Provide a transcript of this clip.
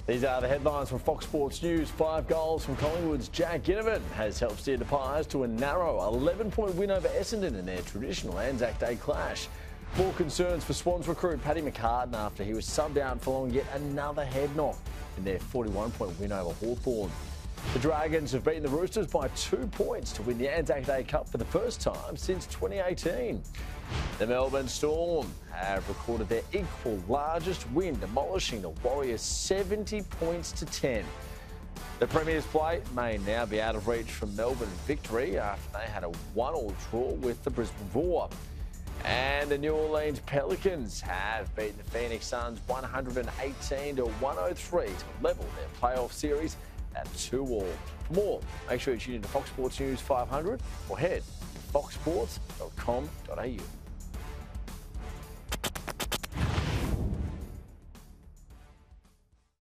These are the headlines from Fox Sports News. 5 goals from Collingwood's Jack Ginnivan has helped steer the Pies to a narrow 11-point win over Essendon in their traditional Anzac Day clash. More concerns for Swans recruit Paddy McCartan after he was subbed out following yet another head knock in their 41-point win over Hawthorn. The Dragons have beaten the Roosters by 2 points to win the Anzac Day Cup for the first time since 2018. The Melbourne Storm have recorded their equal largest win, demolishing the Warriors 70 points to 10. The Premier's plate may now be out of reach from Melbourne victory after they had a 1-1 draw with the Brisbane Roar. And the New Orleans Pelicans have beaten the Phoenix Suns 118 to 103 to level their playoff series at 2-2. For more, make sure you tune into Fox Sports News 500 or head to foxsports.com.au.